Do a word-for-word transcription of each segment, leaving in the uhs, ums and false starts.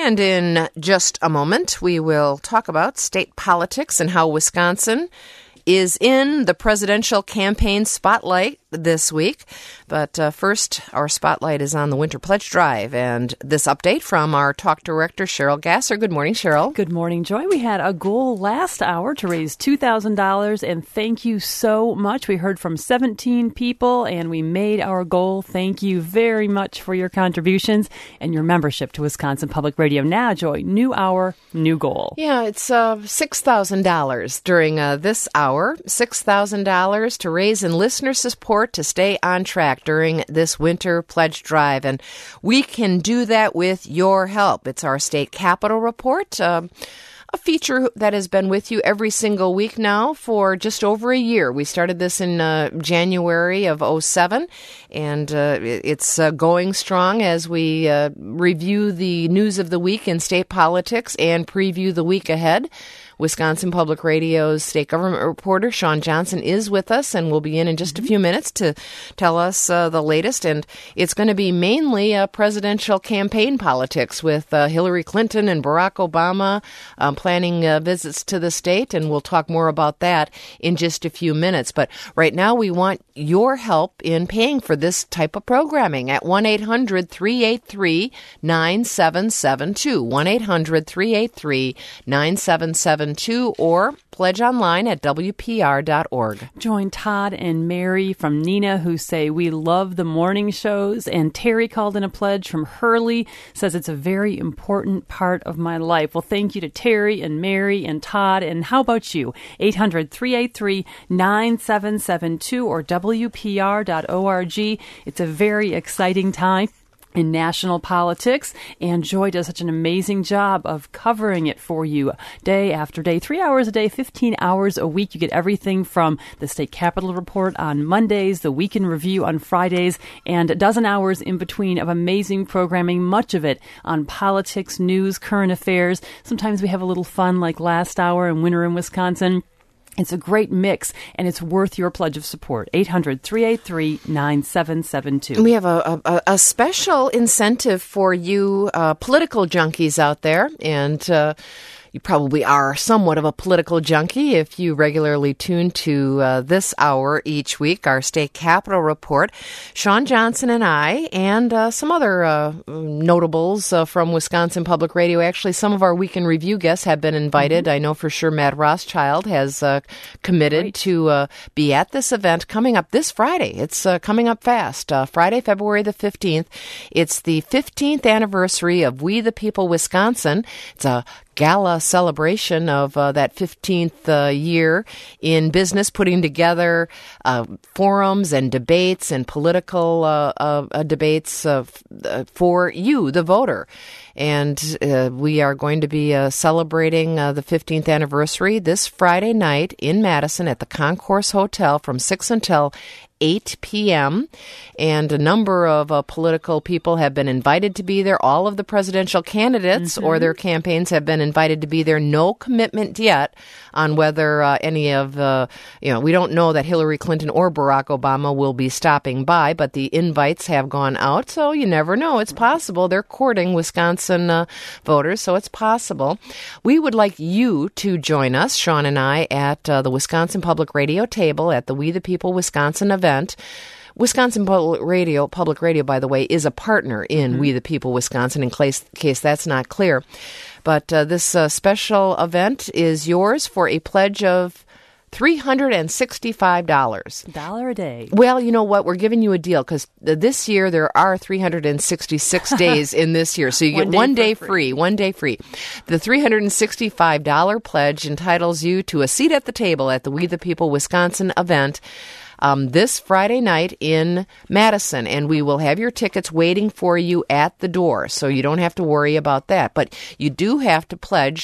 And in just a moment, we will talk about state politics and how Wisconsin is in the presidential campaign spotlight this week. But uh, first, our spotlight is on the Winter Pledge Drive, and this update from our talk director, Cheryl Gasser. Good morning, Cheryl. Good morning, Joy. We had a goal last hour to raise two thousand dollars, and thank you so much. We heard from seventeen people, and we made our goal. Thank you very much for your contributions and your membership to Wisconsin Public Radio. Now, Joy, new hour, new goal. Yeah, it's uh, six thousand dollars during uh, this hour, six thousand dollars to raise in listener support to stay on track during this Winter Pledge Drive. And we can do that with your help. It's our state capitol report, uh, a feature that has been with you every single week now for just over a year. We started this in uh, January of oh seven, and uh, it's uh, going strong as we uh, review the news of the week in state politics and preview the week ahead. Wisconsin Public Radio's state government reporter, Sean Johnson, is with us and will be in in just a few minutes to tell us uh, the latest. And it's going to be mainly uh, presidential campaign politics with uh, Hillary Clinton and Barack Obama um, planning uh, visits to the state. And we'll talk more about that in just a few minutes. But right now, we want your help in paying for this type of programming at one eight hundred three eight three nine seven seven two, one eight hundred three eight three nine seven seven two, or pledge online at W P R dot org. Join Todd and Mary from Neenah, who say, we love the morning shows. And Terry called in a pledge from Hurley, says it's a very important part of my life. Well, thank you to Terry and Mary and Todd. And how about you? eight hundred three eight three nine seven seven two or W P R dot org. It's a very exciting time in national politics, and Joy does such an amazing job of covering it for you day after day, three hours a day, fifteen hours a week. You get everything from the State Capitol Report on Mondays, the Week in Review on Fridays, and a dozen hours in between of amazing programming, much of it on politics, news, current affairs. Sometimes we have a little fun like last hour in Winter in Wisconsin. It's a great mix, and it's worth your pledge of support. eight hundred three eight three nine seven seven two. We have a, a, a special incentive for you uh, political junkies out there, and uh, you probably are somewhat of a political junkie if you regularly tune to uh, this hour each week, our state capitol report. Sean Johnson and I and uh, some other uh, notables uh, from Wisconsin Public Radio. Actually, some of our Week in Review guests have been invited. Mm-hmm. I know for sure Matt Rothschild has uh, committed Great. to uh, be at this event coming up this Friday. It's uh, coming up fast. Uh, Friday, February the fifteenth. It's the fifteenth anniversary of We the People Wisconsin. It's a gala celebration of uh, that fifteenth uh, year in business, putting together uh, forums and debates and political uh, uh, debates uh, f- for you, the voter. And uh, we are going to be uh, celebrating uh, the fifteenth anniversary this Friday night in Madison at the Concourse Hotel from six until eight p.m. And a number of uh, political people have been invited to be there. All of the presidential candidates mm-hmm. or their campaigns have been invited to be there. No commitment yet on whether uh, any of the, you know, we don't know that Hillary Clinton or Barack Obama will be stopping by, but the invites have gone out. So you never know. It's possible. They're courting Wisconsin uh, voters, so it's possible. We would like you to join us, Sean and I, at uh, the Wisconsin Public Radio table at the We the People Wisconsin event. Wisconsin Public Radio, Public Radio, by the way, is a partner in mm-hmm. We the People Wisconsin, in case, case that's not clear. But uh, this uh, special event is yours for a pledge of three hundred sixty-five dollars. Dollar a day. Well, you know what? We're giving you a deal because this year there are three hundred sixty-six days in this year. So you get one day, one day free. free. One day free. The three hundred sixty-five dollars pledge entitles you to a seat at the table at the We the People Wisconsin event Um, this Friday night in Madison, and we will have your tickets waiting for you at the door, so you don't have to worry about that. But you do have to pledge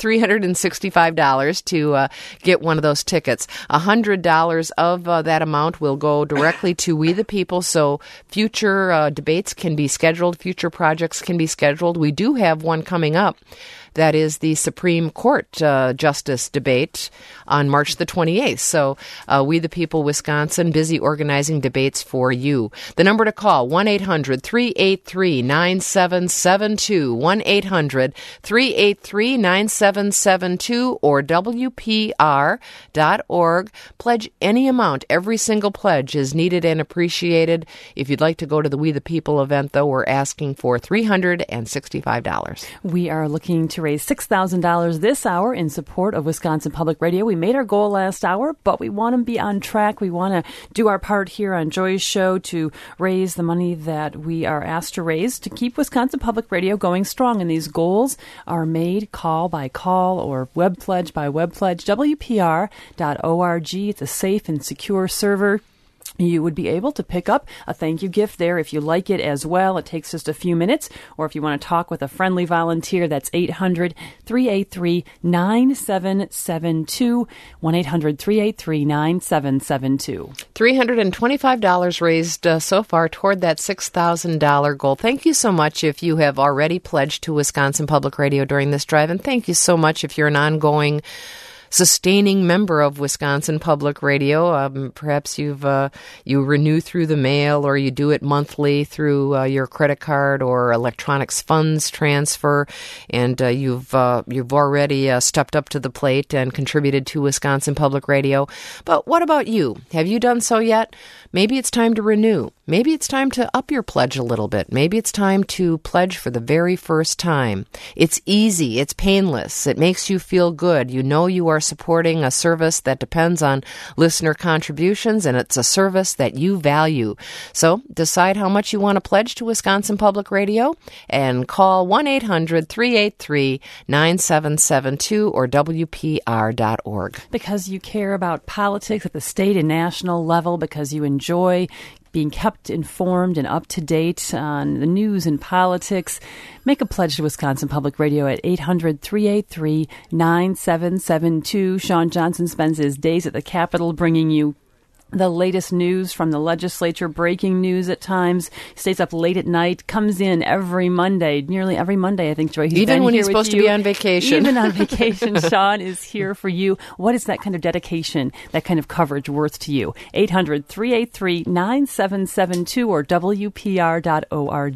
three hundred sixty-five dollars to uh, get one of those tickets. one hundred dollars of uh, that amount will go directly to We the People, so future uh, debates can be scheduled, future projects can be scheduled. We do have one coming up. That is the Supreme Court uh, Justice debate on March the twenty-eighth. So uh, We the People Wisconsin, busy organizing debates for you. The number to call, one eight hundred three eight three nine seven seven two, one eight hundred three eight three nine seven seven two, or W P R dot org. Pledge any amount. Every single pledge is needed and appreciated. If you'd like to go to the We the People event, though, we're asking for three hundred sixty-five dollars. We are looking to raise six thousand dollars this hour in support of Wisconsin Public Radio. We made our goal last hour, but we want to be on track. We want to do our part here on Joy's show to raise the money that we are asked to raise to keep Wisconsin Public Radio going strong. And these goals are made call by call or web pledge by web pledge. W P R dot org. It's a safe and secure server. You would be able to pick up a thank you gift there if you like it as well. It takes just a few minutes. Or if you want to talk with a friendly volunteer, that's eight hundred three eight three nine seven seven two, one eight hundred three eight three nine seven seven two. three hundred twenty-five dollars raised uh, so far toward that six thousand dollars goal. Thank you so much if you have already pledged to Wisconsin Public Radio during this drive. And thank you so much if you're an ongoing sustaining member of Wisconsin Public Radio. Um, perhaps you've uh, you renew through the mail, or you do it monthly through uh, your credit card or electronics funds transfer, and uh, you've uh, you've already uh, stepped up to the plate and contributed to Wisconsin Public Radio. But what about you? Have you done so yet? Maybe it's time to renew. Maybe it's time to up your pledge a little bit. Maybe it's time to pledge for the very first time. It's easy. It's painless. It makes you feel good. You know you are supporting a service that depends on listener contributions, and it's a service that you value. So decide how much you want to pledge to Wisconsin Public Radio and call one eight hundred three eight three nine seven seven two or W P R dot org. Because you care about politics at the state and national level, because you enjoy being kept informed and up to date on the news and politics, make a pledge to Wisconsin Public Radio at eight hundred three eight three nine seven seven two. Sean Johnson spends his days at the Capitol bringing you the latest news from the legislature, breaking news at times, stays up late at night, comes in every Monday, nearly every Monday, I think, Joy. He's Even when he's supposed you. to be on vacation. Even on vacation, Sean is here for you. What is that kind of dedication, that kind of coverage worth to you? eight hundred three eight three nine seven seven two or W P R dot org.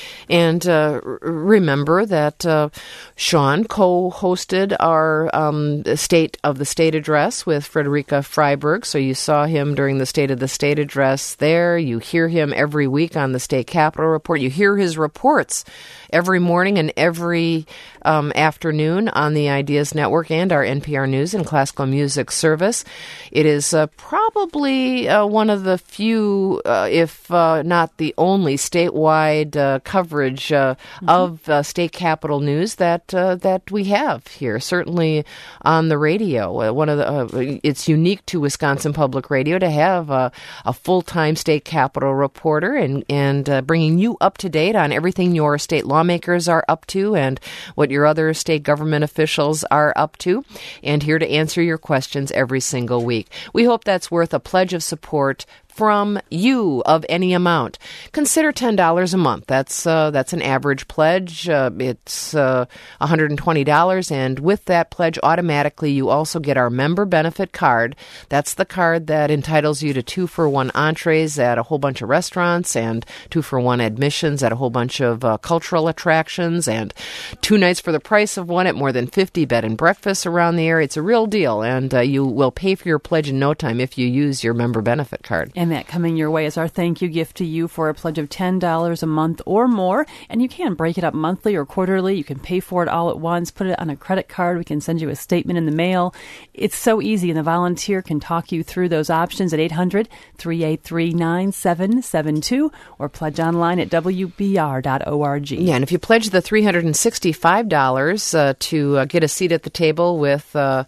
And uh, remember that uh, Sean co-hosted our um, State of the State address with Frederica Freiberg, so you saw him during the State of the State address there. You hear him every week on the State Capitol Report. You hear his reports every morning and every um, afternoon on the Ideas Network and our N P R News and Classical Music Service. It is uh, probably uh, one of the few, uh, if uh, not the only, statewide uh, coverage uh, mm-hmm. of uh, state capitol news that uh, that we have here. Certainly on the radio, uh, one of the uh, it's unique to Wisconsin Public Radio to have a, a full-time state capitol reporter and and uh, bringing you up to date on everything your state lawmakers are up to and what your other state government officials are up to, and here to answer your questions every single week. We hope that's worth a pledge of support from you of any amount. Consider ten dollars a month. That's uh, that's an average pledge. Uh, it's uh, one hundred twenty dollars, and with that pledge, automatically you also get our member benefit card. That's the card that entitles you to two-for-one entrees at a whole bunch of restaurants and two-for-one admissions at a whole bunch of uh, cultural attractions and two nights for the price of one at more than fifty bed and breakfasts around the area. It's a real deal, and uh, you will pay for your pledge in no time if you use your member benefit card. And that coming your way is our thank you gift to you for a pledge of ten dollars a month or more. And you can break it up monthly or quarterly. You can pay for it all at once, put it on a credit card. We can send you a statement in the mail. It's so easy, and the volunteer can talk you through those options at eight hundred three eight three nine seven seven two or pledge online at W P R dot org. Yeah, and if you pledge the three hundred sixty-five dollars uh, to uh, get a seat at the table with uh,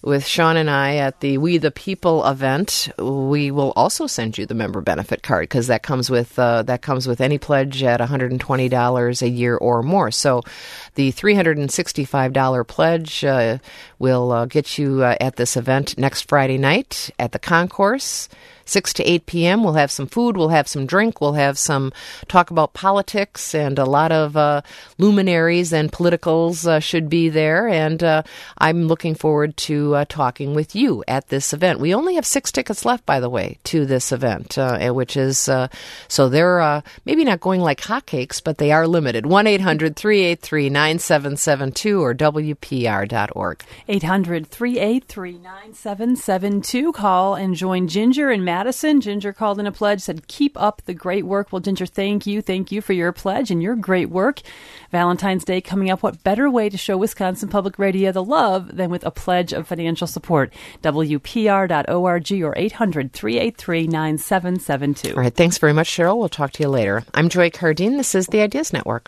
with Sean and I at the We the People event. We will also send you the member benefit card because that comes with uh, that comes with any pledge at one hundred twenty dollars a year or more. So the three hundred sixty-five dollars pledge uh, will uh, get you uh, at this event next Friday night at the concourse. six to eight p.m. We'll have some food, we'll have some drink, we'll have some talk about politics, and a lot of uh, luminaries and politicals uh, should be there. And uh, I'm looking forward to uh, talking with you at this event. We only have six tickets left, by the way, to this event, uh, which is, uh, so they're uh, maybe not going like hotcakes, but they are limited. one eight hundred three eight three nine seven seven two or W P R dot org. eight hundred three eight three nine seven seven two. Call and join Ginger and Madison. Ginger called in a pledge, said, keep up the great work. Well, Ginger, thank you. Thank you for your pledge and your great work. Valentine's Day coming up. What better way to show Wisconsin Public Radio the love than with a pledge of financial support? W P R dot org or eight hundred three eight three nine seven seven two. All right. Thanks very much, Cheryl. We'll talk to you later. I'm Joy Cardine. This is the Ideas Network.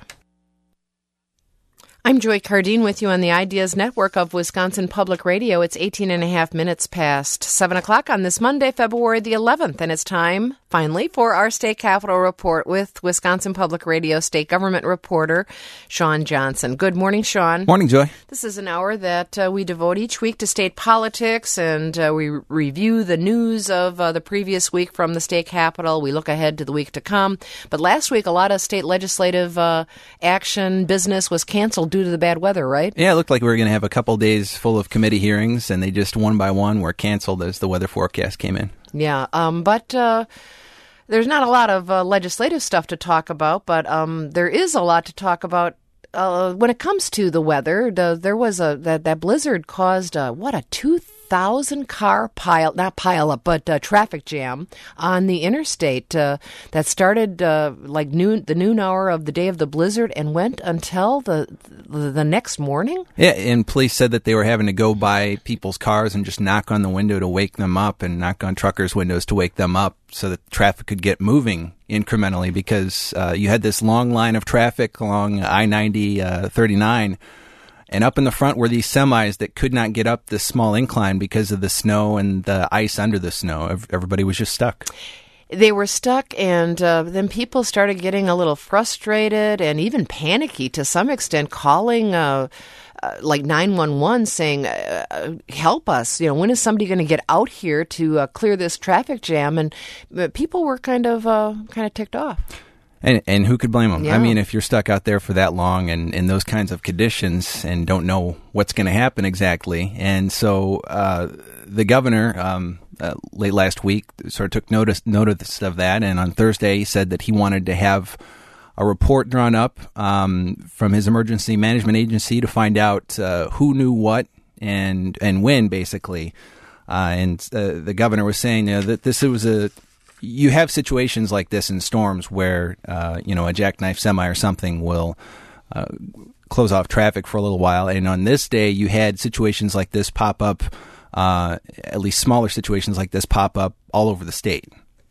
I'm Joy Cardine with you on the Ideas Network of Wisconsin Public Radio. It's eighteen and a half minutes past seven o'clock on this Monday, February the eleventh, and it's time, finally, for our State Capitol Report with Wisconsin Public Radio State Government reporter Sean Johnson. Good morning, Sean. Morning, Joy. This is an hour that uh, we devote each week to state politics, and uh, we review the news of uh, the previous week from the state capitol. We look ahead to the week to come. But last week, a lot of state legislative uh, action business was canceled due to the bad weather, right? Yeah, it looked like we were going to have a couple days full of committee hearings, and they just one by one were canceled as the weather forecast came in. Yeah, um, but uh, there's not a lot of uh, legislative stuff to talk about, but um, there is a lot to talk about uh, when it comes to the weather. The, there was a that, that blizzard caused a, what a two thousand car pile, not pile up, but uh, traffic jam on the interstate uh, that started uh, like noon, the noon hour of the day of the blizzard and went until the, the the next morning. Yeah, and police said that they were having to go by people's cars and just knock on the window to wake them up and knock on truckers' windows to wake them up so that traffic could get moving incrementally because uh, you had this long line of traffic along I ninety, uh, thirty-nine. And up in the front were these semis that could not get up this small incline because of the snow and the ice under the snow. Everybody was just stuck. They were stuck, and uh, then people started getting a little frustrated and even panicky to some extent, calling uh, uh, like nine one one saying, uh, help us. You know, when is somebody going to get out here to uh, clear this traffic jam? And uh, people were kind of uh, kind of ticked off. And and who could blame them? Yeah. I mean, if you're stuck out there for that long and in those kinds of conditions and don't know what's going to happen exactly. And so uh, the governor um, uh, late last week sort of took notice notice of that. And on Thursday, he said that he wanted to have a report drawn up um, from his emergency management agency to find out uh, who knew what and and when, basically. Uh, and uh, the governor was saying you know, that this was a You have situations like this in storms where, uh, you know, a jackknife semi or something will uh, close off traffic for a little while. And on this day, you had situations like this pop up, uh, at least smaller situations like this pop up all over the state.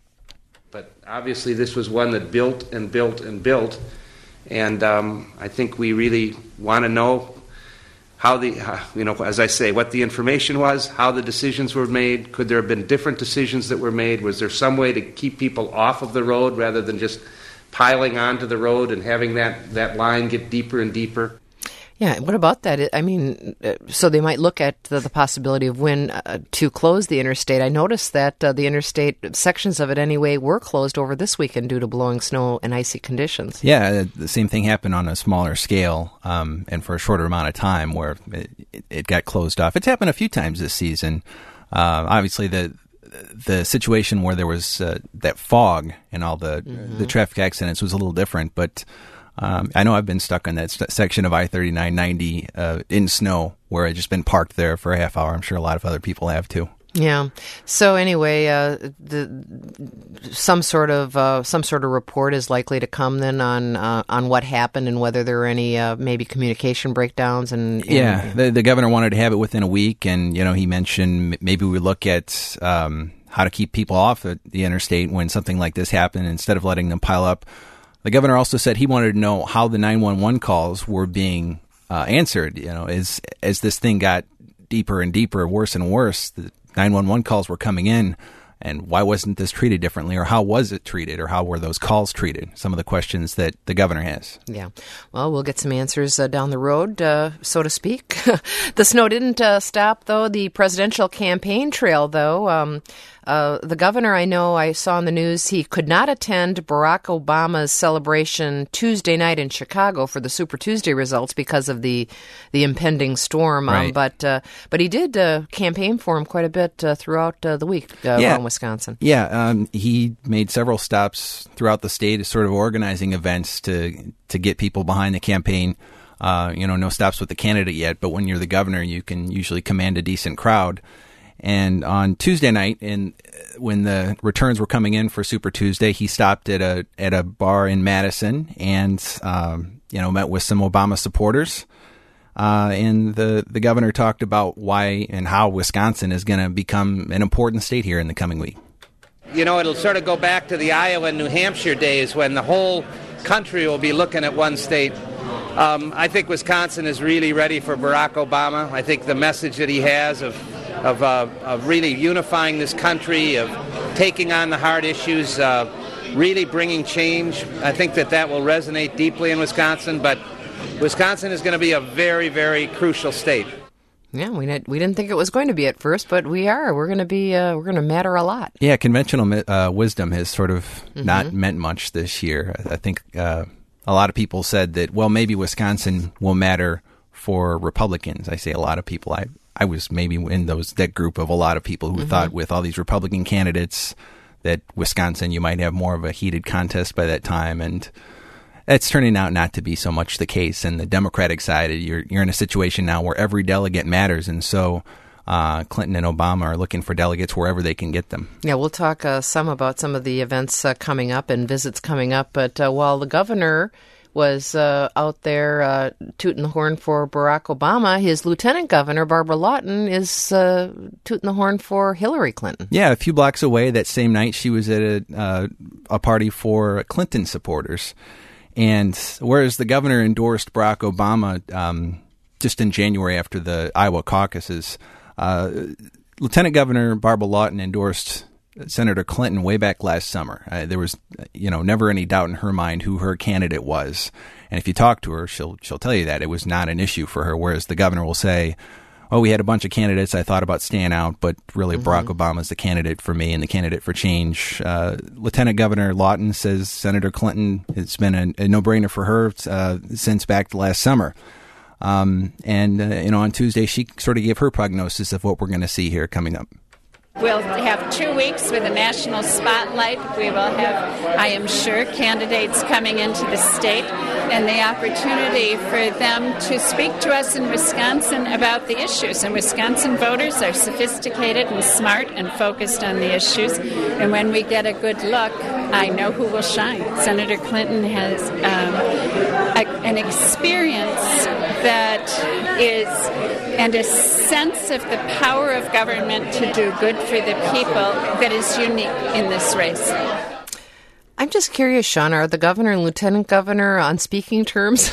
But obviously this was one that built and built and built. And um, I think we really want to know how the, uh, you know, as I say, what the information was, how the decisions were made. Could there have been different decisions that were made? Was there some way to keep people off of the road rather than just piling onto the road and having that, that line get deeper and deeper? Yeah, what about that? I mean, so they might look at the, the possibility of when uh, to close the interstate. I noticed that uh, the interstate, sections of it anyway, were closed over this weekend due to blowing snow and icy conditions. Yeah, the same thing happened on a smaller scale um, and for a shorter amount of time where it, it got closed off. It's happened a few times this season. Uh, obviously, the the situation where there was uh, that fog and all the mm-hmm. the traffic accidents was a little different, but Um, I know I've been stuck on that st- section of I thirty-nine ninety uh, in snow where I've just been parked there for a half hour. I'm sure a lot of other people have too. Yeah. So anyway, uh, the some sort of uh, some sort of report is likely to come then on uh, on what happened and whether there were any uh, maybe communication breakdowns. And, and yeah, the, the governor wanted to have it within a week, and you know he mentioned maybe we look at um, how to keep people off the interstate when something like this happened instead of letting them pile up. The governor also said he wanted to know how the nine one one calls were being uh, answered. You know, as as this thing got deeper and deeper, worse and worse. The nine one one calls were coming in. And why wasn't this treated differently, or how was it treated, or how were those calls treated? Some of the questions that the governor has. Yeah. Well, we'll get some answers uh, down the road, uh, so to speak. The snow didn't uh, stop, though, the presidential campaign trail, though. Um, uh, the governor, I know, I saw in the news, he could not attend Barack Obama's celebration Tuesday night in Chicago for the Super Tuesday results because of the the impending storm. Um, right. But uh, but he did uh, campaign for him quite a bit uh, throughout uh, the week uh, yeah. around Wisconsin. Yeah, um, he made several stops throughout the state, sort of organizing events to to get people behind the campaign. Uh, you know, no stops with the candidate yet, but when you're the governor, you can usually command a decent crowd. And on Tuesday night, and when the returns were coming in for Super Tuesday, he stopped at a at a bar in Madison and um, you know met with some Obama supporters. Uh, and the, the governor talked about why and how Wisconsin is going to become an important state here in the coming week. You know, it'll sort of go back to the Iowa and New Hampshire days when the whole country will be looking at one state. Um, I think Wisconsin is really ready for Barack Obama. I think the message that he has of of, uh, of really unifying this country, of taking on the hard issues, uh, really bringing change, I think that that will resonate deeply in Wisconsin. But Wisconsin is going to be a very, very crucial state. Yeah, we didn't, we didn't think it was going to be at first, but we are. We're going to be. Uh, we're going to matter a lot. Yeah, conventional uh, wisdom has sort of Mm-hmm. not meant much this year. I think uh, a lot of people said that, well, maybe Wisconsin will matter for Republicans. I say a lot of people. I I was maybe in those that group of a lot of people who Mm-hmm. thought with all these Republican candidates that Wisconsin, you might have more of a heated contest by that time, and it's turning out not to be so much the case. And the Democratic side, you're you're in a situation now where every delegate matters, and so uh, Clinton and Obama are looking for delegates wherever they can get them. Yeah, we'll talk uh, some about some of the events uh, coming up and visits coming up. But uh, while the governor was uh, out there uh, tooting the horn for Barack Obama, his lieutenant governor, Barbara Lawton, is uh, tooting the horn for Hillary Clinton. Yeah, a few blocks away that same night, she was at a, uh, a party for Clinton supporters. And whereas the governor endorsed Barack Obama um, just in January after the Iowa caucuses, uh, Lieutenant Governor Barbara Lawton endorsed Senator Clinton way back last summer. Uh, there was, you know, never any doubt in her mind who her candidate was. And if you talk to her, she'll she'll tell you that it was not an issue for her. Whereas the governor will say, "Oh, we had a bunch of candidates. I thought about staying out, but really mm-hmm. Barack Obama's the candidate for me and the candidate for change." Uh, Lieutenant Governor Lawton says Senator Clinton, it's been a, a no-brainer for her uh, since back last summer. Um, and, uh, you know, on Tuesday, she sort of gave her prognosis of what we're going to see here coming up. We'll have two weeks with a national spotlight. We will have, I am sure, candidates coming into the state and the opportunity for them to speak to us in Wisconsin about the issues. And Wisconsin voters are sophisticated and smart and focused on the issues. And when we get a good look, I know who will shine. Senator Clinton has um, a, an experience that is, and a sense of the power of government to do good for the people that is unique in this race. I'm just curious, Sean, are the governor and lieutenant governor on speaking terms?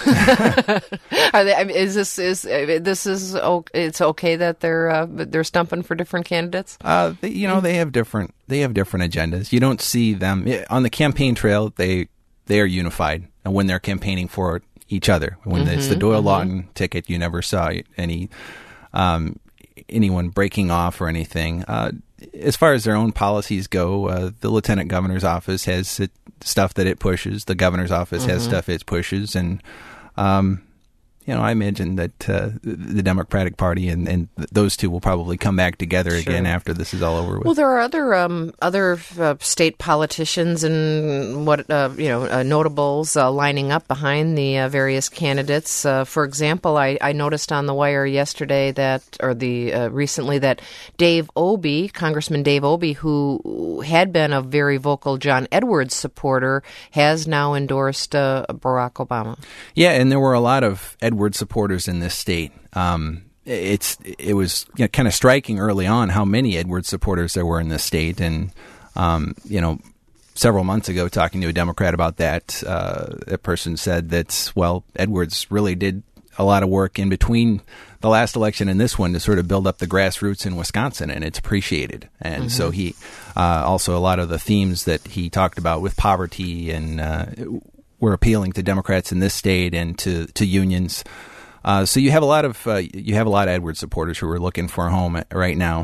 Are they? I mean, is this is this is it's okay that they're uh, they're stumping for different candidates? Uh, they, you know, they have different they have different agendas. You don't see them on the campaign trail. They they are unified, and when they're campaigning for each other, when mm-hmm, it's the Doyle mm-hmm. Lawton ticket, you never saw any um, anyone breaking off or anything. Uh, as far as their own policies go, uh, the lieutenant governor's office has it, stuff that it pushes. The governor's office mm-hmm. has stuff it pushes. And, um, you know, I imagine that uh, the Democratic Party and, and those two will probably come back together sure. again after this is all over with. Well, there are other um, other uh, state politicians and what uh, you know uh, notables uh, lining up behind the uh, various candidates. Uh, for example, I, I noticed on the wire yesterday that, or the uh, recently that Dave Obey, Congressman Dave Obey, who had been a very vocal John Edwards supporter, has now endorsed uh, Barack Obama. Yeah, and there were a lot of Edwards supporters in this state. Um, it's it was you know, kind of striking early on how many Edwards supporters there were in this state, and um, you know, several months ago, talking to a Democrat about that, uh, a person said that well, Edwards really did a lot of work in between the last election and this one to sort of build up the grassroots in Wisconsin, and it's appreciated. And mm-hmm. so he uh, also a lot of the themes that he talked about with poverty and uh, were appealing to Democrats in this state and to to unions. Uh, so you have a lot of uh, you have a lot of Edwards supporters who are looking for a home right now.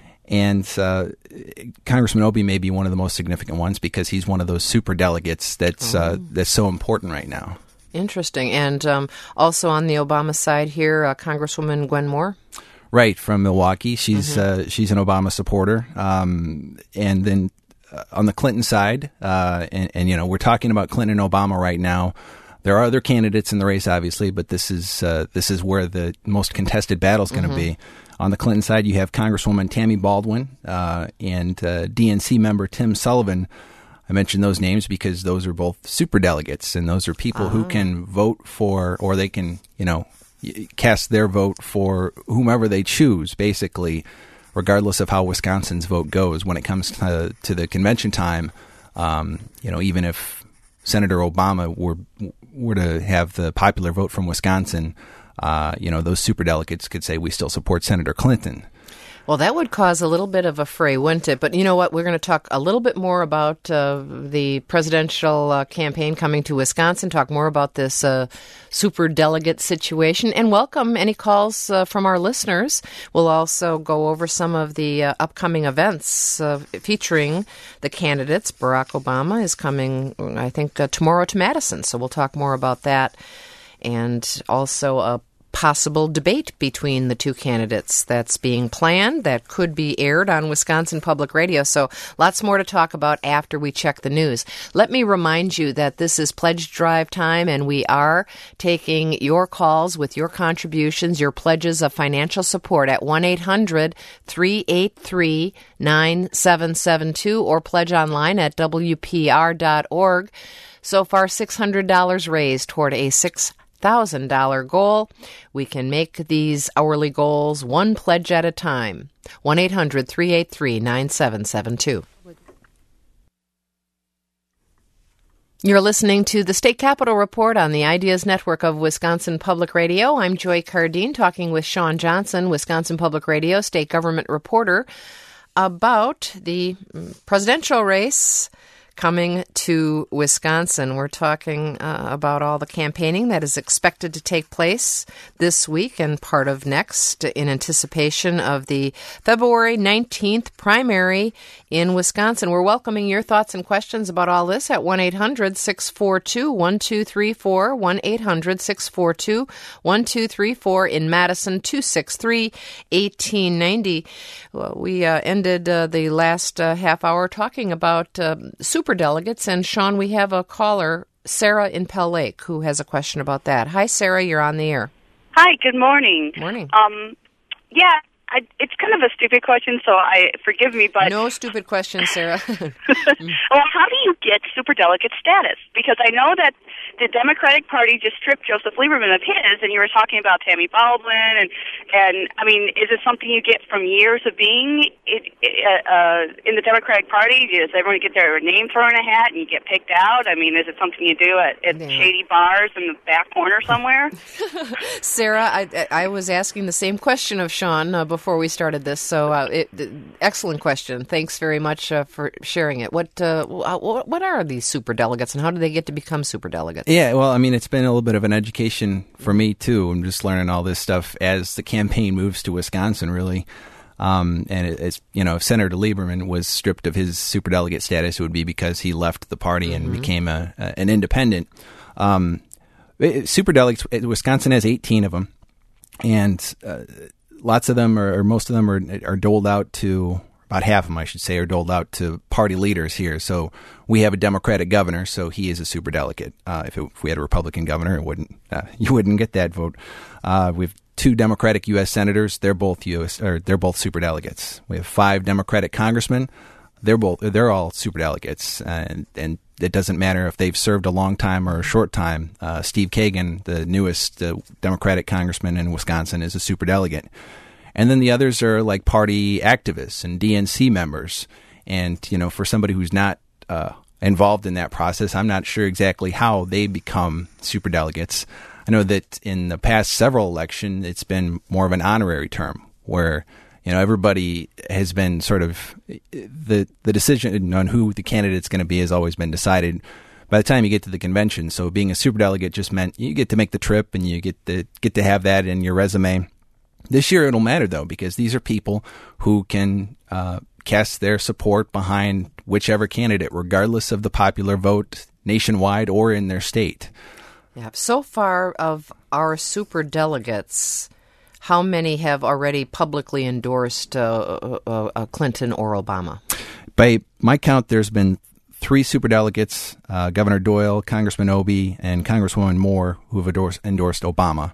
And uh, Congressman Obie may be one of the most significant ones because he's one of those super delegates that's oh. uh, that's so important right now. Interesting. And um, also on the Obama side here, uh, Congresswoman Gwen Moore. Right, from Milwaukee. She's mm-hmm. uh, she's an Obama supporter. Um, and then uh, on the Clinton side, uh, and, and, you know, we're talking about Clinton and Obama right now. There are other candidates in the race, obviously, but this is uh, this is where the most contested battle is going to mm-hmm. be. On the Clinton side, you have Congresswoman Tammy Baldwin uh, and uh, D N C member Tim Sullivan. I mentioned those names because those are both superdelegates, and those are people uh-huh. who can vote for, or they can, you know, cast their vote for whomever they choose, basically, regardless of how Wisconsin's vote goes when it comes to, to the convention time. Um, you know, even if Senator Obama were were to have the popular vote from Wisconsin, uh, you know, those superdelegates could say we still support Senator Clinton. Well, that would cause a little bit of a fray, wouldn't it? But you know what? We're going to talk a little bit more about uh, the presidential uh, campaign coming to Wisconsin, talk more about this uh, super delegate situation, and welcome any calls uh, from our listeners. We'll also go over some of the uh, upcoming events uh, featuring the candidates. Barack Obama is coming, I think, uh, tomorrow to Madison, so we'll talk more about that. And also a possible debate between the two candidates that's being planned that could be aired on Wisconsin Public Radio. So lots more to talk about after we check the news. Let me remind you that this is Pledge Drive time, and we are taking your calls with your contributions, your pledges of financial support at one eight hundred three eight three nine seven seven two or pledge online at W P R dot org. So far, six hundred dollars raised toward a six thousand dollars goal. We can make these hourly goals one pledge at a time. one eight hundred three eight three nine seven seven two. You're listening to the State Capitol Report on the Ideas Network of Wisconsin Public Radio. I'm Joy Cardine talking with Sean Johnson, Wisconsin Public Radio state government reporter, about the presidential race coming to Wisconsin. We're talking uh, about all the campaigning that is expected to take place this week and part of next in anticipation of the February nineteenth primary in Wisconsin. We're welcoming your thoughts and questions about all this at one eight hundred six four two one two three four, one eight hundred six four two one two three four, in Madison, two six three one eight nine zero. Well, we uh, ended uh, the last uh, half hour talking about uh, super delegates, and Sean, we have a caller, Sarah in Pell Lake, who has a question about that. Hi, Sarah, you're on the air. Hi, good morning. Morning. Um, yeah, I, it's kind of a stupid question, so I forgive me, but no stupid question, Sarah. Well, how do you get superdelegate status? Because I know that the Democratic Party just stripped Joseph Lieberman of his, and you were talking about Tammy Baldwin, and and I mean, is it something you get from years of being it, uh, in the Democratic Party? Does everyone get their name thrown in a hat and you get picked out? I mean, is it something you do at, at yeah. shady bars in the back corner somewhere? Sarah, I, I was asking the same question of Sean uh, before we started this, so uh, it, excellent question. Thanks very much uh, for sharing it. What uh, what are these superdelegates, and how do they get to become superdelegates? Yeah, well, I mean, it's been a little bit of an education for me, too. I'm just learning all this stuff as the campaign moves to Wisconsin, really. Um, and it, it's, you know, if Senator Lieberman was stripped of his superdelegate status, it would be because he left the party and mm-hmm. became a, a an independent. Um, superdelegates, Wisconsin has eighteen of them, and uh, lots of them, are, or most of them, are, are doled out to... About half of them, I should say, are doled out to party leaders here. So we have a Democratic governor, so he is a superdelegate. Uh, if, it, if we had a Republican governor, it wouldn't uh, you wouldn't get that vote. Uh, we have two Democratic U S senators; they're both U S or they're both superdelegates. We have five Democratic congressmen; they're both they're all superdelegates, and and it doesn't matter if they've served a long time or a short time. Uh, Steve Kagan, the newest uh, Democratic congressman in Wisconsin, is a superdelegate. And then the others are like party activists and D N C members. And, you know, for somebody who's not uh, involved in that process, I'm not sure exactly how they become superdelegates. I know that in the past several elections, it's been more of an honorary term where, you know, everybody has been sort of the the decision on who the candidate's going to be has always been decided by the time you get to the convention. So being a superdelegate just meant you get to make the trip and you get to get to have that in your resume. This year it'll matter though, because these are people who can uh, cast their support behind whichever candidate, regardless of the popular vote nationwide or in their state. Yeah. So far of our superdelegates, how many have already publicly endorsed uh, uh, uh, Clinton or Obama? By my count, there's been three superdelegates, uh, Governor Doyle, Congressman Obey, and Congresswoman Moore, who have endorsed, endorsed Obama.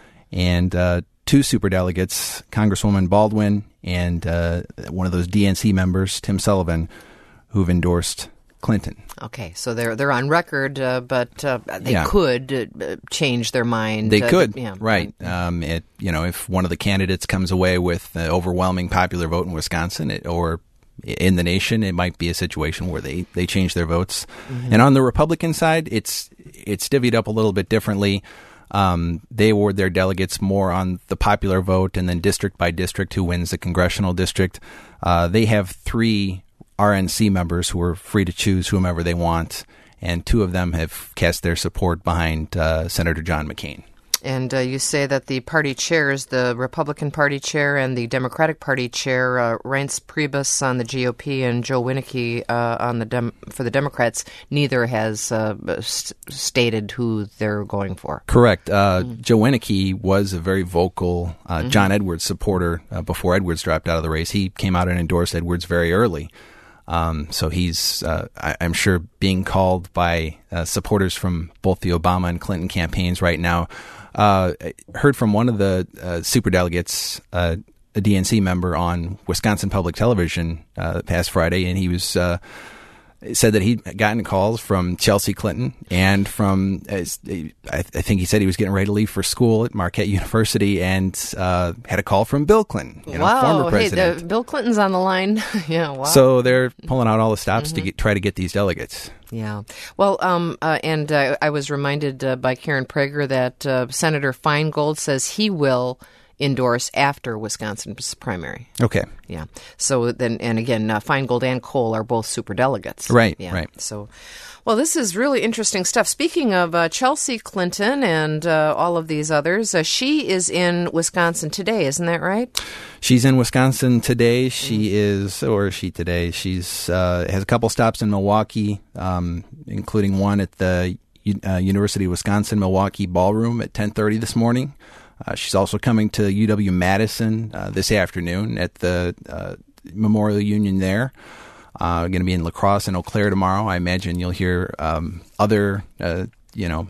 And uh, two superdelegates, Congresswoman Baldwin and uh, one of those D N C members, Tim Sullivan, who've endorsed Clinton. Okay, so they're they're on record, uh, but uh, they yeah. could uh, change their mind. They uh, could, yeah. right? Um, it you know, if one of the candidates comes away with the overwhelming popular vote in Wisconsin, it, or in the nation, it might be a situation where they, they change their votes. Mm-hmm. And on the Republican side, it's it's divvied up a little bit differently. Um, they award their delegates more on the popular vote, and then district by district, who wins the congressional district. Uh, they have three R N C members who are free to choose whomever they want, and two of them have cast their support behind uh, Senator John McCain. And uh, you say that the party chairs, the Republican Party chair and the Democratic Party chair, uh, Reince Priebus on the G O P and Joe Winnicke uh, on the Dem- for the Democrats, neither has uh, st- stated who they're going for. Correct. Uh, mm-hmm. Joe Winnicke was a very vocal uh, mm-hmm. John Edwards supporter uh, before Edwards dropped out of the race. He came out and endorsed Edwards very early. Um, so he's, uh, I, I'm sure, being called by uh, supporters from both the Obama and Clinton campaigns right now. Uh, I heard from one of the uh, superdelegates, uh, a D N C member on Wisconsin Public Television uh, past Friday, and he was uh, said that he'd gotten calls from Chelsea Clinton and from, uh, I, I think he said he was getting ready to leave for school at Marquette University, and uh, had a call from Bill Clinton, you know, wow. former president. Hey, the, Bill Clinton's on the line. yeah, wow. So they're pulling out all the stops mm-hmm. to get, try to get these delegates. Yeah. Well, um, uh, and uh, I was reminded uh, by Karen Prager that uh, Senator Feingold says he will endorse after Wisconsin's primary. Okay. Yeah. So then, and again, uh, Feingold and Cole are both superdelegates. Right, yeah. right. So, well, this is really interesting stuff. Speaking of uh, Chelsea Clinton and uh, all of these others, uh, she is in Wisconsin today, isn't that right? She's in Wisconsin today. She mm. is, or is she today? She's uh, has a couple stops in Milwaukee, um, including one at the uh, University of Wisconsin-Milwaukee Ballroom at ten thirty this morning. Uh, she's also coming to U W-Madison uh, this afternoon at the uh, Memorial Union there. Uh, going to be in La Crosse and Eau Claire tomorrow. I imagine you'll hear um, other, uh, you know,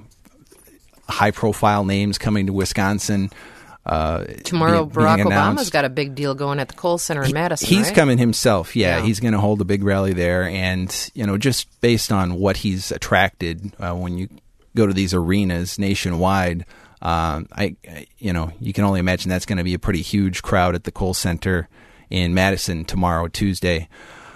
high-profile names coming to Wisconsin. Uh, Tomorrow, being, Barack being Obama's got a big deal going at the Kohl Center in Madison, He's right? coming himself, yeah. yeah. He's going to hold a big rally there. And, you know, just based on what he's attracted uh, when you go to these arenas nationwide, um, I, I, you know, you can only imagine that's going to be a pretty huge crowd at the Kohl Center in Madison tomorrow, Tuesday.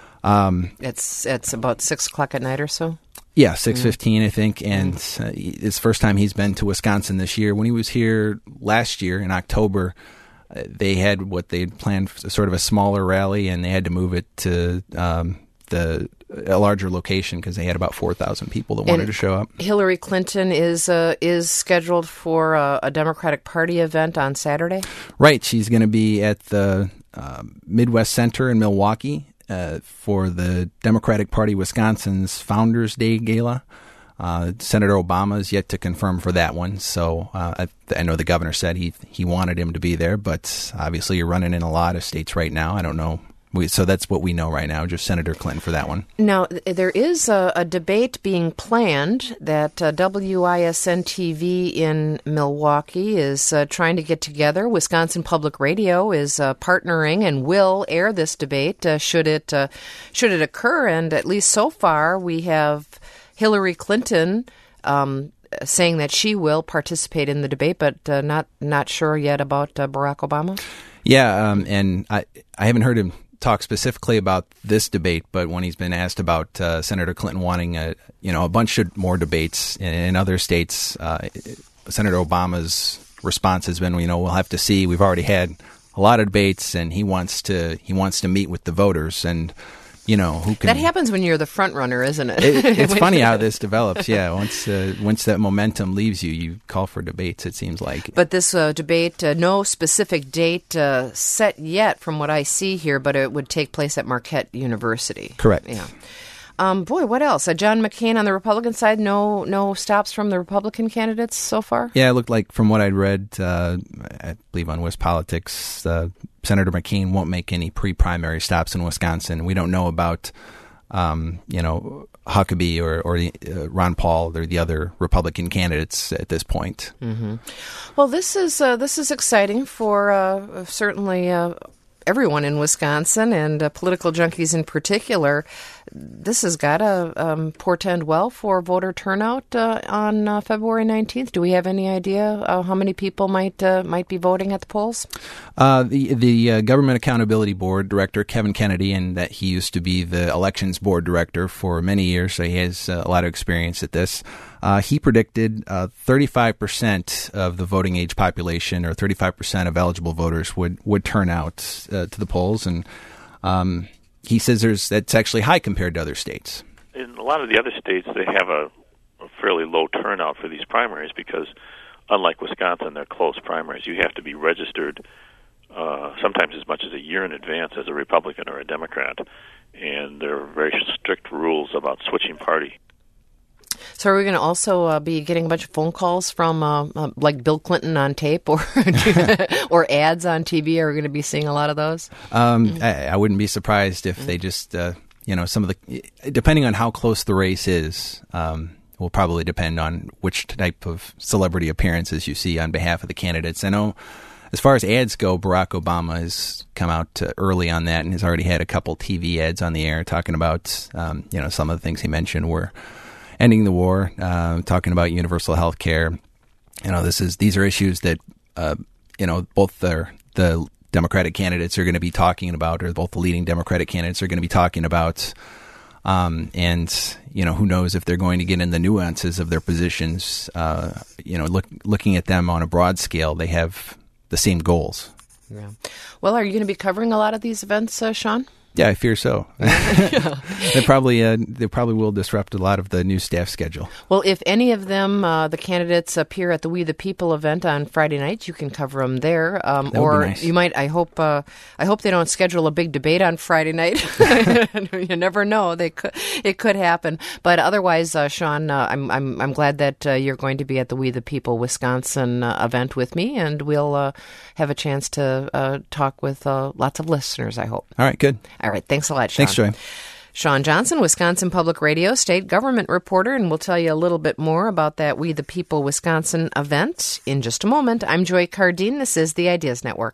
Um, it's it's about six o'clock at night or so. Yeah, six fifteen, mm. I think, and mm. uh, it's the first time he's been to Wisconsin this year. When he was here last year in October, uh, they had what they had planned, sort of a smaller rally, and they had to move it to um, the a larger location because they had about four thousand people that wanted and to show up. Hillary Clinton is uh, is scheduled for a, a Democratic Party event on Saturday. Right, she's going to be at the uh, Midwest Center in Milwaukee. Uh, for the Democratic Party Wisconsin's Founders Day Gala. Uh, Senator Obama is yet to confirm for that one, so uh, I, I know the governor said he he wanted him to be there, but obviously you're running in a lot of states right now. I don't know. We, so that's what we know right now, just Senator Clinton for that one. Now, there is a, a debate being planned that uh, W I S N T V in Milwaukee is uh, trying to get together. Wisconsin Public Radio is uh, partnering and will air this debate uh, should it uh, should it occur. And at least so far, we have Hillary Clinton um, saying that she will participate in the debate, but uh, not not sure yet about uh, Barack Obama. Yeah, um, and I I haven't heard him talk specifically about this debate, but when he's been asked about uh, Senator Clinton wanting a you know a bunch of more debates in, in other states, uh, Senator Obama's response has been, you know, we'll have to see. We've already had a lot of debates, and he wants to he wants to meet with the voters, and you know who can. That happens when you're the front runner, isn't it? it it's funny how this develops. Yeah, once uh, once that momentum leaves you, you call for debates. It seems like. But this uh, debate, uh, no specific date uh, set yet, from what I see here, but it would take place at Marquette University. Correct. Yeah. Um, boy, what else? Uh, John McCain on the Republican side, no no stops from the Republican candidates so far? Yeah, it looked like from what I'd read, uh, I believe on West Politics, uh, Senator McCain won't make any pre-primary stops in Wisconsin. We don't know about, um, you know, Huckabee or, or uh, Ron Paul or the other Republican candidates at this point. Mm-hmm. Well, this is uh, this is exciting for uh, certainly uh, everyone in Wisconsin, and uh, political junkies in particular. This has got to um, portend well for voter turnout uh, on uh, February nineteenth. Do we have any idea uh, how many people might uh, might be voting at the polls? Uh, the the uh, Government Accountability Board director, Kevin Kennedy, and that he used to be the Elections Board director for many years, so he has uh, a lot of experience at this. Uh, he predicted uh, thirty-five percent of the voting age population, or thirty-five percent of eligible voters, would, would turn out uh, to the polls, and um, he says there's that's actually high compared to other states. In a lot of the other states, they have a, a fairly low turnout for these primaries because, unlike Wisconsin, they're close primaries. You have to be registered uh, sometimes as much as a year in advance as a Republican or a Democrat, and there are very strict rules about switching party. So are we going to also uh, be getting a bunch of phone calls from uh, uh, like Bill Clinton on tape or or ads on T V? Are we going to be seeing a lot of those? Um, I, I wouldn't be surprised if they just, uh, you know, some of the, depending on how close the race is, um, will probably depend on which type of celebrity appearances you see on behalf of the candidates. I know as far as ads go, Barack Obama has come out uh, early on that and has already had a couple T V ads on the air talking about, um, you know, some of the things he mentioned were ending the war, uh, talking about universal health care. You know, this is these are issues that, uh, you know, both the, the Democratic candidates are going to be talking about, or both the leading Democratic candidates are going to be talking about. Um, and, you know, who knows if they're going to get in the nuances of their positions. Uh, you know, look, looking at them on a broad scale, they have the same goals. Yeah. Well, are you going to be covering a lot of these events, uh, Sean? Yeah, I fear so. they probably uh, they probably will disrupt a lot of the new staff schedule. Well, if any of them, uh, the candidates, appear at the We the People event on Friday night, you can cover them there. Um, that would or be nice. You might. I hope. Uh, I hope they don't schedule a big debate on Friday night. You never know. They could. It could happen. But otherwise, uh, Sean, uh, I'm I'm I'm glad that uh, you're going to be at the We the People Wisconsin uh, event with me, and we'll uh, have a chance to uh, talk with uh, lots of listeners. I hope. All right. Good. All right. Thanks a lot, Sean. Thanks, Joy. Sean Johnson, Wisconsin Public Radio state government reporter, and we'll tell you a little bit more about that We the People Wisconsin event in just a moment. I'm Joy Cardine. This is the Ideas Network.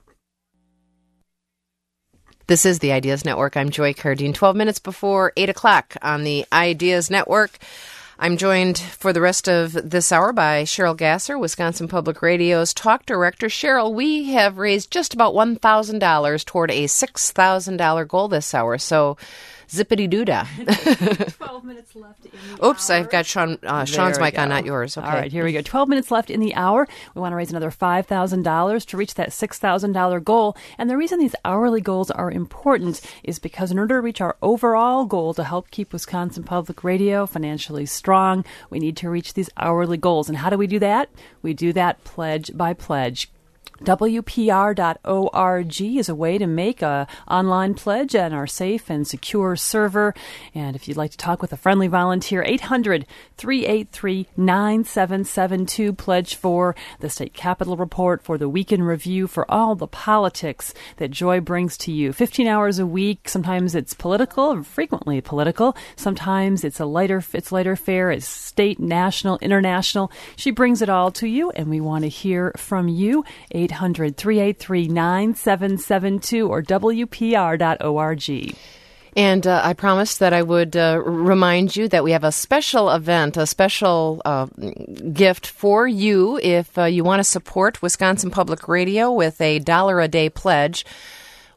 This is the Ideas Network. I'm Joy Cardine. twelve minutes before eight o'clock on the Ideas Network. I'm joined for the rest of this hour by Cheryl Gasser, Wisconsin Public Radio's Talk Director. Cheryl, we have raised just about one thousand dollars toward a six thousand dollars goal this hour, so zippity-doo-dah. twelve minutes left in the Oops, hour. I've got Sean, uh, Sean's mic on, not yours. Okay. All right, here we go. twelve minutes left in the hour. We want to raise another five thousand dollars to reach that six thousand dollars goal. And the reason these hourly goals are important is because in order to reach our overall goal to help keep Wisconsin Public Radio financially strong, we need to reach these hourly goals. And how do we do that? We do that pledge by pledge. W P R dot org is a way to make a online pledge on our safe and secure server. And if you'd like to talk with a friendly volunteer, eight hundred, three eight three, nine seven seven two. Pledge for the State Capitol Report, for the Week in Review, for all the politics that Joy brings to you. fifteen hours a week. Sometimes it's political, frequently political. Sometimes it's a lighter, it's lighter fare. It's state, national, international. She brings it all to you, and we want to hear from you. eight hundred, three eight three, nine seven seven two or W P R dot org. And uh, I promised that I would uh, remind you that we have a special event, a special uh, gift for you if uh, you want to support Wisconsin Public Radio with a dollar a day pledge.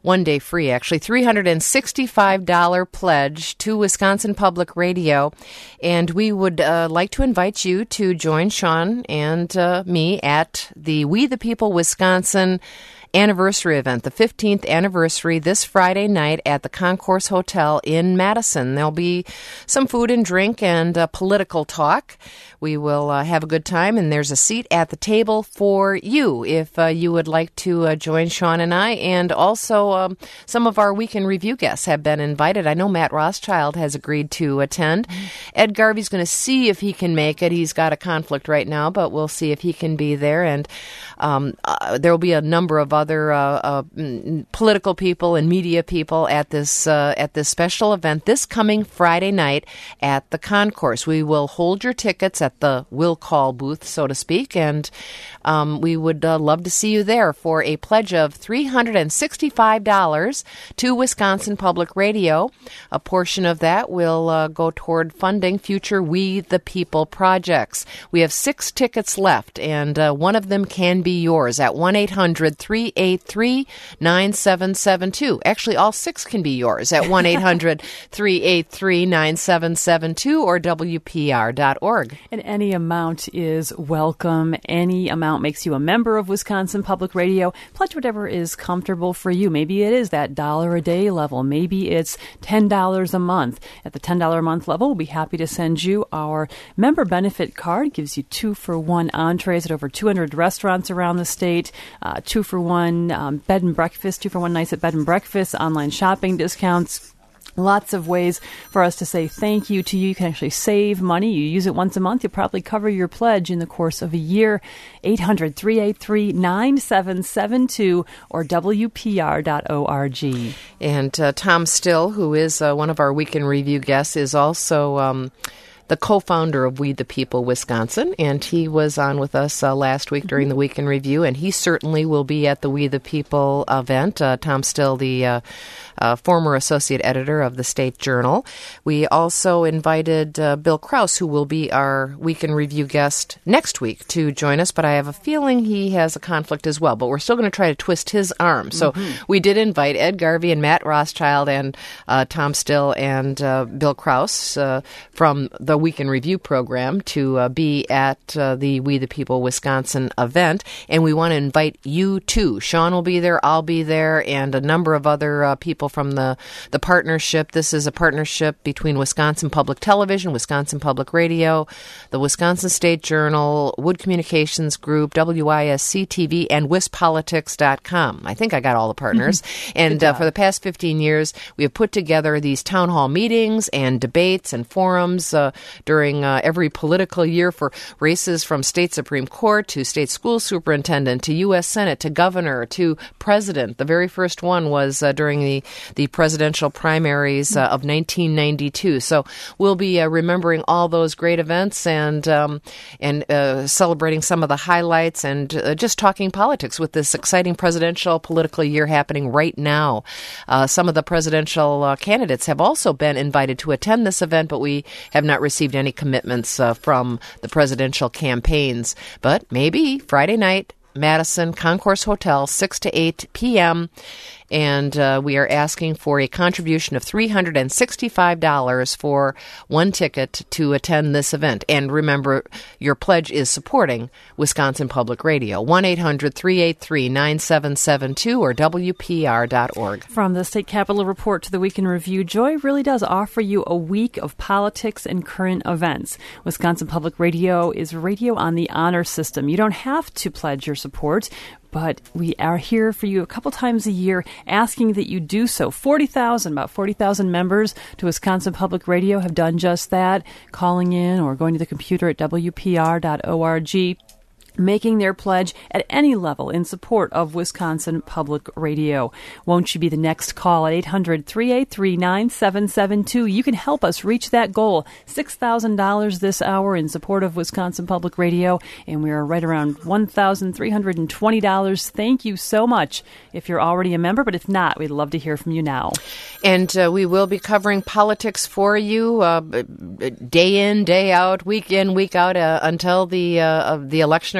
one day free, actually, three hundred sixty-five dollars pledge to Wisconsin Public Radio. And we would uh, like to invite you to join Sean and uh, me at the We the People Wisconsin anniversary event, the fifteenth anniversary, this Friday night at the Concourse Hotel in Madison. There'll be some food and drink and uh, political talk. We will uh, have a good time, and there's a seat at the table for you if uh, you would like to uh, join Sean and I. And also, um, some of our Week in Review guests have been invited. I know Matt Rothschild has agreed to attend. Ed Garvey's going to see if he can make it. He's got a conflict right now, but we'll see if he can be there. And um, uh, there will be a number of other uh, uh, political people and media people at this uh, at this special event this coming Friday night at the Concourse. We will hold your tickets at the will call booth, so to speak, and um, we would uh, love to see you there for a pledge of three hundred sixty-five dollars to Wisconsin Public Radio. A portion of that will uh, go toward funding future We the People projects. We have six tickets left, and uh, one of them can be yours at one eight hundred three eight three nine seven seven two. Actually, all six can be yours at one eight hundred three eight three nine seven seven two or W P R dot org. And any amount is welcome. Any amount makes you a member of Wisconsin Public Radio. Pledge whatever is comfortable for you. Maybe it is that dollar a day level. Maybe it's ten dollars a month. At the ten dollars a month level, we'll be happy to send you our member benefit card. It gives you two for one entrees at over two hundred restaurants around the state, uh, two for one um, bed and breakfast, two for one nights at bed and breakfast, online shopping discounts. Lots of ways for us to say thank you to you. You can actually save money. You use it once a month. You'll probably cover your pledge in the course of a year. eight hundred three eight three nine seven seven two or W P R dot org. And uh, Tom Still, who is uh, one of our Week in Review guests, is also Um the co-founder of We the People Wisconsin, and he was on with us uh, last week during the Week in Review, and he certainly will be at the We the People event. Uh, Tom Still, the uh, uh, former associate editor of the State Journal. We also invited uh, Bill Krause, who will be our Week in Review guest next week, to join us, but I have a feeling he has a conflict as well, but we're still going to try to twist his arm. So mm-hmm. we did invite Ed Garvey and Matt Rothschild and uh, Tom Still and uh, Bill Krause uh, from the Week in Review program to uh, be at uh, the We the People Wisconsin event, and we want to invite you too. Sean will be there, I'll be there, and a number of other uh, people from the, the partnership. This is a partnership between Wisconsin Public Television, Wisconsin Public Radio, the Wisconsin State Journal, Wood Communications Group, W I S C T V, and wis politics dot com. I think I got all the partners. And uh, for the past fifteen years, we have put together these town hall meetings and debates and forums uh, during uh, every political year for races from state Supreme Court to state school superintendent to U S Senate to governor to president. The very first one was uh, during the, the presidential primaries uh, of nineteen ninety-two. So we'll be uh, remembering all those great events and um, and uh, celebrating some of the highlights and uh, just talking politics with this exciting presidential political year happening right now. Uh, some of the presidential uh, candidates have also been invited to attend this event, but we have not received any commitments uh, from the presidential campaigns. But maybe Friday night, Madison, Concourse Hotel, six to eight p.m., and uh, we are asking for a contribution of three hundred sixty-five dollars for one ticket to attend this event. And remember, your pledge is supporting Wisconsin Public Radio. one eight hundred three eight three nine seven seven two or W P R dot org. From the State Capitol Report to the Week in Review, Joy really does offer you a week of politics and current events. Wisconsin Public Radio is radio on the honor system. You don't have to pledge your support, but we are here for you a couple times a year asking that you do so. forty thousand, about forty thousand members to Wisconsin Public Radio have done just that, calling in or going to the computer at W P R dot org. Making their pledge at any level in support of Wisconsin Public Radio. Won't you be the next call at eight hundred three eight three nine seven seven two? You can help us reach that goal. six thousand dollars this hour in support of Wisconsin Public Radio, and we are right around one thousand three hundred twenty dollars. Thank you so much if you're already a member, but if not, we'd love to hear from you now. And uh, we will be covering politics for you uh, day in, day out, week in, week out uh, until the uh, the election occurs.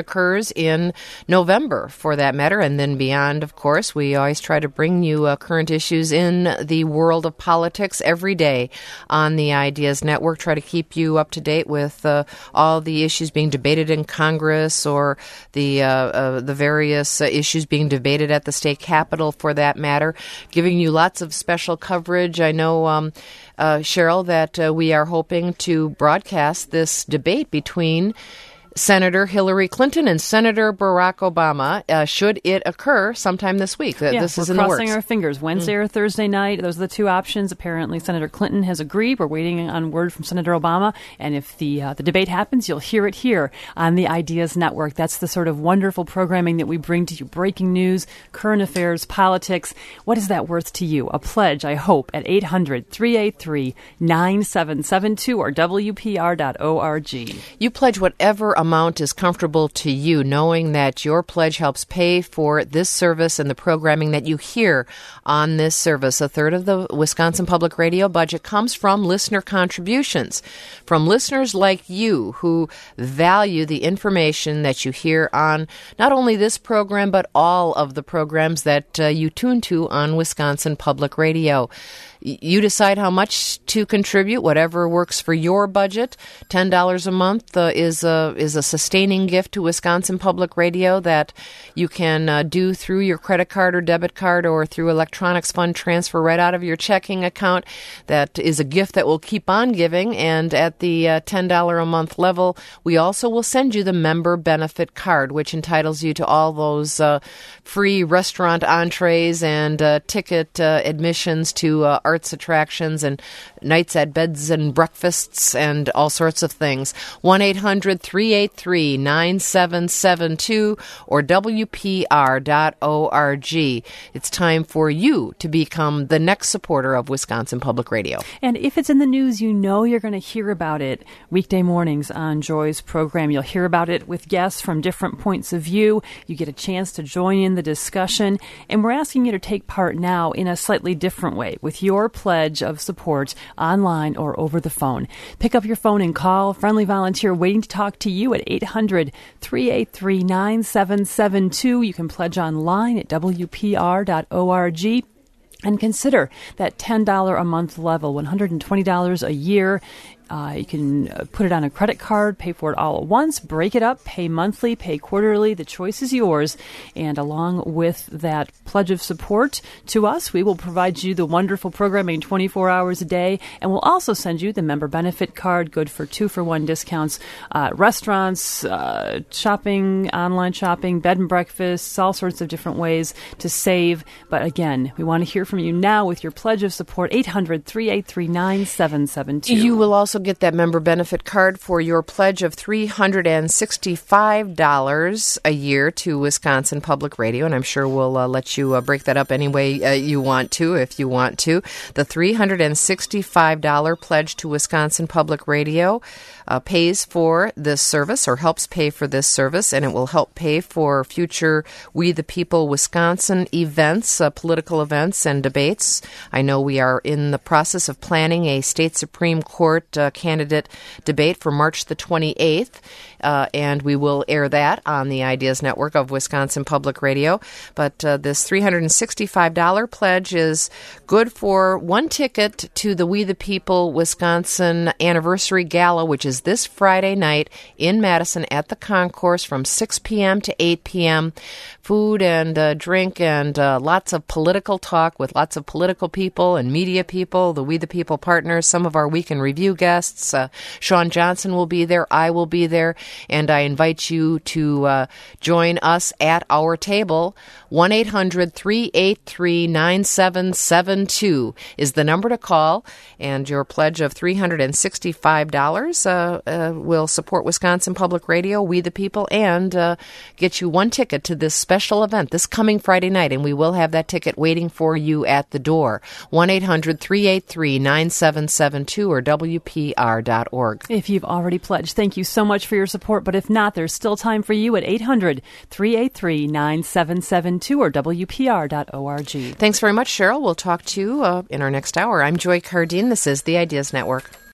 occurs in November, for that matter, and then beyond, of course. We always try to bring you uh, current issues in the world of politics every day on the Ideas Network. Try to keep you up to date with uh, all the issues being debated in Congress or the uh, uh, the various uh, issues being debated at the state capitol, for that matter. Giving you lots of special coverage. I know, um, uh, Cheryl, that uh, we are hoping to broadcast this debate between Senator Hillary Clinton and Senator Barack Obama, uh, should it occur sometime this week. Yeah, this is we're in the works. crossing our fingers. Wednesday mm. or Thursday night, those are the two options. Apparently, Senator Clinton has agreed. We're waiting on word from Senator Obama. And if the uh, the debate happens, you'll hear it here on the Ideas Network. That's the sort of wonderful programming that we bring to you. Breaking news, current affairs, politics. What is that worth to you? A pledge, I hope, at eight hundred, three eight three, nine seven seven two or W P R dot org. You pledge whatever amount is comfortable to you, knowing that your pledge helps pay for this service and the programming that you hear on this service. A third of the Wisconsin Public Radio budget comes from listener contributions, from listeners like you who value the information that you hear on not only this program, but all of the programs that uh, you tune to on Wisconsin Public Radio. You decide how much to contribute, whatever works for your budget. ten dollars a month uh, is a is a sustaining gift to Wisconsin Public Radio that you can uh, do through your credit card or debit card or through electronics fund transfer right out of your checking account. That is a gift that will keep on giving. And at the uh, ten dollars a month level, we also will send you the member benefit card, which entitles you to all those uh, free restaurant entrees and uh, ticket uh, admissions to uh, arts attractions and nights at beds and breakfasts and all sorts of things. one eight hundred, three eight three, nine seven seven two or W P R dot org. It's time for you to become the next supporter of Wisconsin Public Radio. And if it's in the news, you know you're going to hear about it weekday mornings on Joy's program. You'll hear about it with guests from different points of view. You get a chance to join in the discussion. And we're asking you to take part now in a slightly different way with your pledge of support online or over the phone. Pick up your phone and call. Friendly volunteer waiting to talk to you at eight hundred, three eight three, nine seven seven two. You can pledge online at W P R dot org. And consider that ten dollars a month level, one hundred twenty dollars a year. Uh, you can put it on a credit card, pay for it all at once, break it up, pay monthly, pay quarterly. The choice is yours. And along with that pledge of support to us, we will provide you the wonderful programming twenty-four hours a day. And we'll also send you the member benefit card, good for two-for-one discounts, uh, restaurants, uh, shopping, online shopping, bed and breakfasts, all sorts of different ways to save. But again, we want to hear from you now with your pledge of support, eight hundred, three eight three, nine seven seven two. You will also get that member benefit card for your pledge of three hundred sixty-five dollars a year to Wisconsin Public Radio, and I'm sure we'll uh, let you uh, break that up any way uh, you want to, if you want to. The three hundred sixty-five dollars pledge to Wisconsin Public Radio uh, pays for this service, or helps pay for this service, and it will help pay for future We the People Wisconsin events, uh, political events and debates. I know we are in the process of planning a state Supreme Court uh, candidate debate for March the twenty-eighth, uh, and we will air that on the Ideas Network of Wisconsin Public Radio. But uh, this three hundred sixty-five dollars pledge is good for one ticket to the We the People Wisconsin Anniversary Gala, which is this Friday night in Madison at the Concourse from six p.m. to eight p.m. Food and uh, drink and uh, lots of political talk with lots of political people and media people, the We the People partners, some of our Week in Review guests. Uh, Sean Johnson will be there. I will be there. And I invite you to uh, join us at our table. one eight hundred, three eight three, nine seven seven two is the number to call. And your pledge of three hundred sixty-five dollars uh, uh, will support Wisconsin Public Radio, We the People, and uh, get you one ticket to this special event this coming Friday night. And we will have that ticket waiting for you at the door. one eight hundred, three eight three, nine seven seven two or W P R dot org. If you've already pledged, thank you so much for your support. But if not, there's still time for you at eight hundred, three eight three, nine seven seven two or W P R dot org. Thanks very much, Cheryl. We'll talk to you uh, in our next hour. I'm Joy Cardine. This is the Ideas Network.